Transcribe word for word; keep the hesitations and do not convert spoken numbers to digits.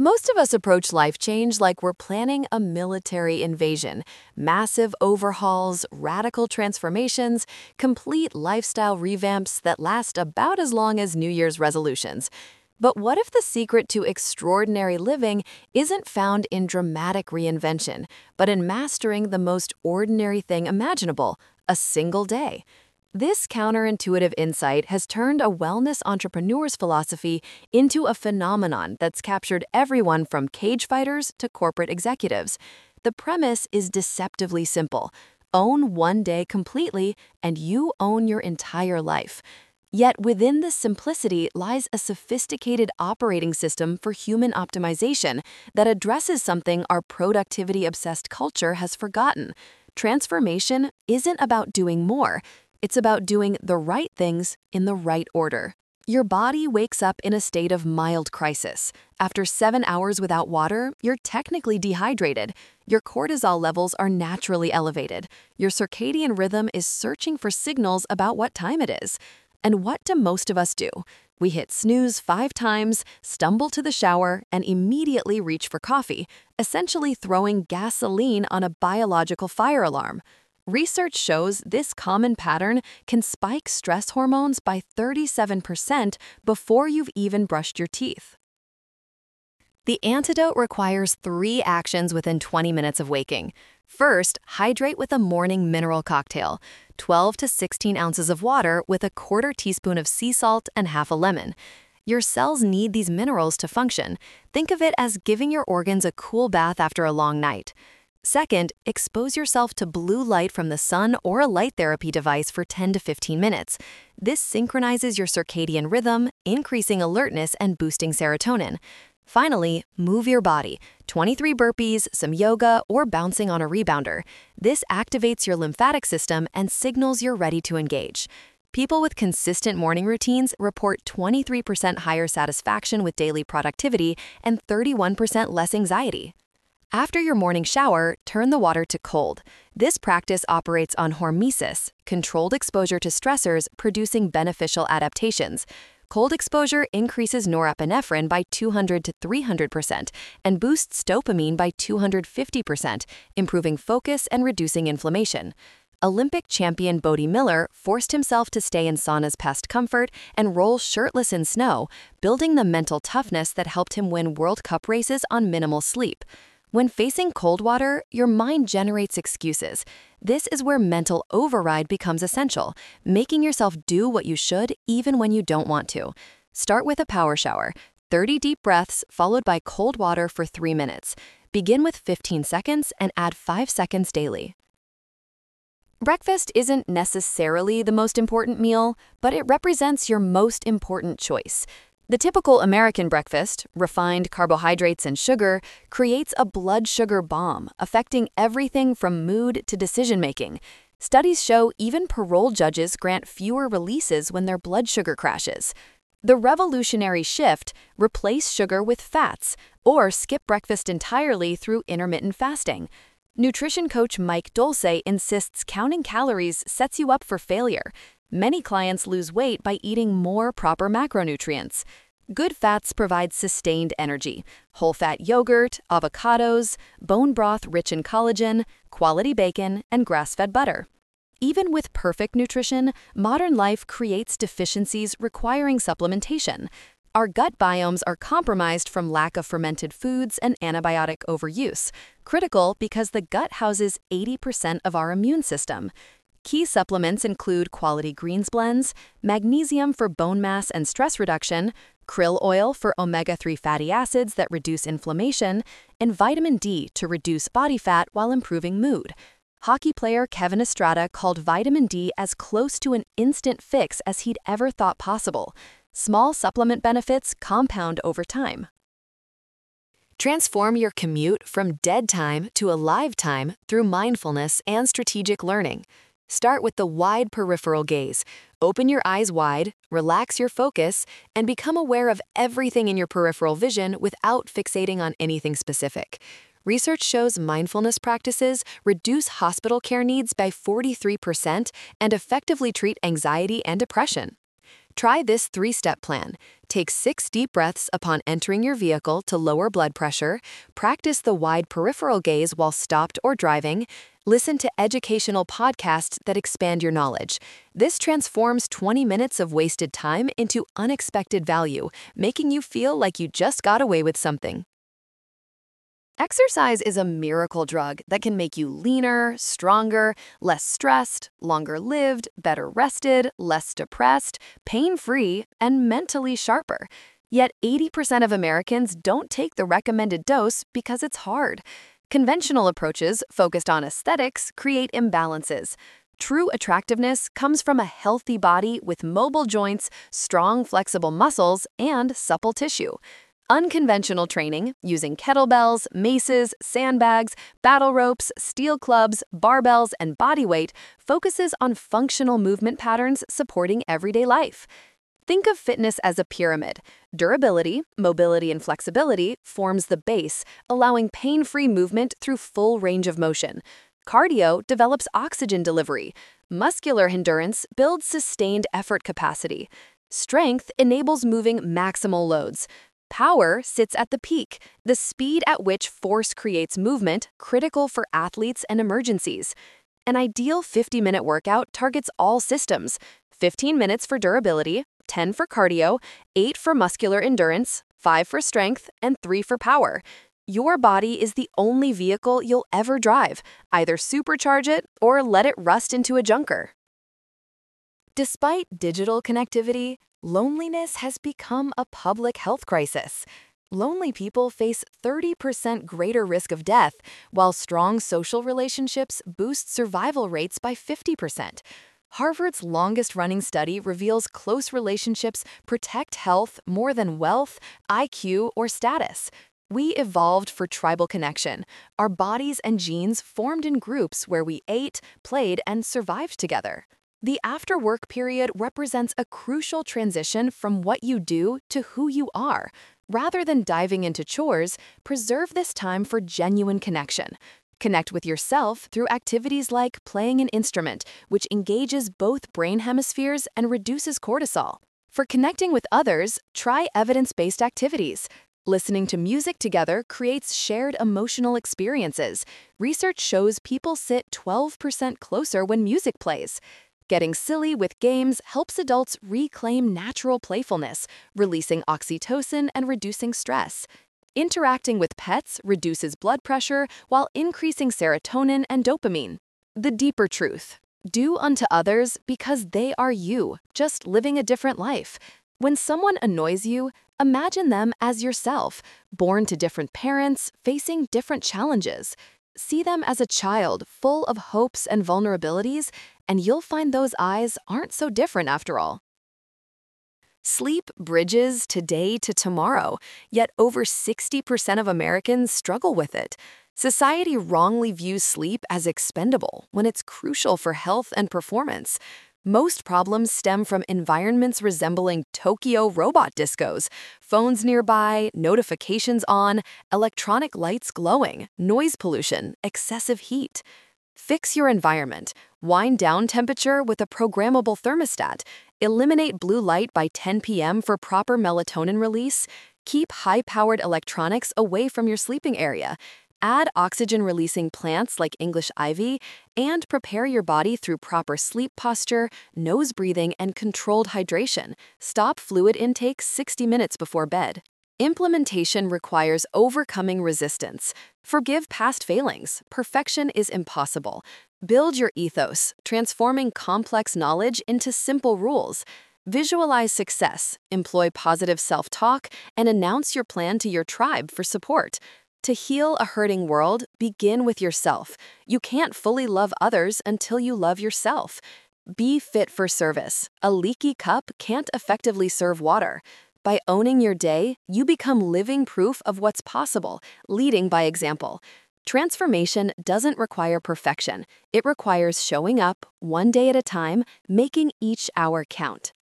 Most of us approach life change like we're planning a military invasion. Massive overhauls, radical transformations, complete lifestyle revamps that last about as long as New Year's resolutions. But what if the secret to extraordinary living isn't found in dramatic reinvention, but in mastering the most ordinary thing imaginable, a single day? This counterintuitive insight has turned a wellness entrepreneur's philosophy into a phenomenon that's captured everyone from cage fighters to corporate executives. The premise is deceptively simple. Own one day completely, and you own your entire life. Yet within this simplicity lies a sophisticated operating system for human optimization that addresses something our productivity-obsessed culture has forgotten. Transformation isn't about doing more. It's about doing the right things in the right order. Your body wakes up in a state of mild crisis. After seven hours without water, you're technically dehydrated. Your cortisol levels are naturally elevated. Your circadian rhythm is searching for signals about what time it is. And what do most of us do? We hit snooze five times, stumble to the shower, and immediately reach for coffee, essentially throwing gasoline on a biological fire alarm. Research shows this common pattern can spike stress hormones by thirty-seven percent before you've even brushed your teeth. The antidote requires three actions within twenty minutes of waking. First, hydrate with a morning mineral cocktail, twelve to sixteen ounces of water with a quarter teaspoon of sea salt and half a lemon. Your cells need these minerals to function. Think of it as giving your organs a cool bath after a long night. Second, expose yourself to blue light from the sun or a light therapy device for ten to fifteen minutes. This synchronizes your circadian rhythm, increasing alertness and boosting serotonin. Finally, move your body. twenty-three burpees, some yoga, or bouncing on a rebounder. This activates your lymphatic system and signals you're ready to engage. People with consistent morning routines report twenty-three percent higher satisfaction with daily productivity and thirty-one percent less anxiety. After your morning shower, turn the water to cold. This practice operates on hormesis, controlled exposure to stressors producing beneficial adaptations. Cold exposure increases norepinephrine by two hundred to three hundred percent and boosts dopamine by two hundred fifty percent, improving focus and reducing inflammation. Olympic champion Bode Miller forced himself to stay in saunas past comfort and roll shirtless in snow, building the mental toughness that helped him win World Cup races on minimal sleep. When facing cold water, your mind generates excuses. This is where mental override becomes essential, making yourself do what you should even when you don't want to. Start with a power shower, thirty deep breaths followed by cold water for three minutes. Begin with fifteen seconds and add five seconds daily. Breakfast isn't necessarily the most important meal, but it represents your most important choice. The typical American breakfast, refined carbohydrates and sugar, creates a blood sugar bomb, affecting everything from mood to decision-making. Studies show even parole judges grant fewer releases when their blood sugar crashes. The revolutionary shift: replace sugar with fats, or skip breakfast entirely through intermittent fasting. Nutrition coach Mike Dulce insists counting calories sets you up for failure. Many clients lose weight by eating more proper macronutrients. Good fats provide sustained energy. Whole-fat yogurt, avocados, bone broth rich in collagen, quality bacon, and grass-fed butter. Even with perfect nutrition, modern life creates deficiencies requiring supplementation. Our gut biomes are compromised from lack of fermented foods and antibiotic overuse, critical because the gut houses eighty percent of our immune system. Key supplements include quality greens blends, magnesium for bone mass and stress reduction, krill oil for omega three fatty acids that reduce inflammation, and vitamin D to reduce body fat while improving mood. Hockey player Kevin Estrada called vitamin D as close to an instant fix as he'd ever thought possible. Small supplement benefits compound over time. Transform your commute from dead time to alive time through mindfulness and strategic learning. Start with the wide peripheral gaze. Open your eyes wide, relax your focus, and become aware of everything in your peripheral vision without fixating on anything specific. Research shows mindfulness practices reduce hospital care needs by forty-three percent and effectively treat anxiety and depression. Try this three-step plan. Take six deep breaths upon entering your vehicle to lower blood pressure, practice the wide peripheral gaze while stopped or driving, listen to educational podcasts that expand your knowledge. This transforms twenty minutes of wasted time into unexpected value, making you feel like you just got away with something. Exercise is a miracle drug that can make you leaner, stronger, less stressed, longer lived, better rested, less depressed, pain-free, and mentally sharper. Yet eighty percent of Americans don't take the recommended dose because it's hard. Conventional approaches focused on aesthetics create imbalances. True attractiveness comes from a healthy body with mobile joints, strong, flexible muscles, and supple tissue. Unconventional training, using kettlebells, maces, sandbags, battle ropes, steel clubs, barbells, and body weight, focuses on functional movement patterns supporting everyday life. Think of fitness as a pyramid. Durability, mobility, and flexibility forms the base, allowing pain-free movement through full range of motion. Cardio develops oxygen delivery. Muscular endurance builds sustained effort capacity. Strength enables moving maximal loads. Power sits at the peak, the speed at which force creates movement, critical for athletes and emergencies. An ideal fifty-minute workout targets all systems: fifteen minutes for durability, ten for cardio, eight for muscular endurance, five for strength, and three for power. Your body is the only vehicle you'll ever drive. Either supercharge it or let it rust into a junker. Despite digital connectivity, loneliness has become a public health crisis. Lonely people face thirty percent greater risk of death, while strong social relationships boost survival rates by fifty percent. Harvard's longest-running study reveals close relationships protect health more than wealth, I Q, or status. We evolved for tribal connection. Our bodies and genes formed in groups where we ate, played, and survived together. The after-work period represents a crucial transition from what you do to who you are. Rather than diving into chores, preserve this time for genuine connection. Connect with yourself through activities like playing an instrument, which engages both brain hemispheres and reduces cortisol. For connecting with others, try evidence-based activities. Listening to music together creates shared emotional experiences. Research shows people sit twelve percent closer when music plays. Getting silly with games helps adults reclaim natural playfulness, releasing oxytocin and reducing stress. Interacting with pets reduces blood pressure while increasing serotonin and dopamine. The deeper truth: do unto others because they are you, just living a different life. When someone annoys you, imagine them as yourself, born to different parents, facing different challenges. See them as a child full of hopes and vulnerabilities, and you'll find those eyes aren't so different after all. Sleep bridges today to tomorrow, yet over sixty percent of Americans struggle with it. Society wrongly views sleep as expendable when it's crucial for health and performance. Most problems stem from environments resembling Tokyo robot discos, phones nearby, notifications on, electronic lights glowing, noise pollution, excessive heat. Fix your environment. Wind down temperature with a programmable thermostat. Eliminate blue light by ten p m for proper melatonin release. Keep high-powered electronics away from your sleeping area. Add oxygen-releasing plants like English ivy, and prepare your body through proper sleep posture, nose breathing, and controlled hydration. Stop fluid intake sixty minutes before bed. Implementation requires overcoming resistance. Forgive past failings. Perfection is impossible. Build your ethos, transforming complex knowledge into simple rules. Visualize success, employ positive self-talk, and announce your plan to your tribe for support. To heal a hurting world, begin with yourself. You can't fully love others until you love yourself. Be fit for service. A leaky cup can't effectively serve water. By owning your day, you become living proof of what's possible, leading by example. Transformation doesn't require perfection. It requires showing up, one day at a time, making each hour count.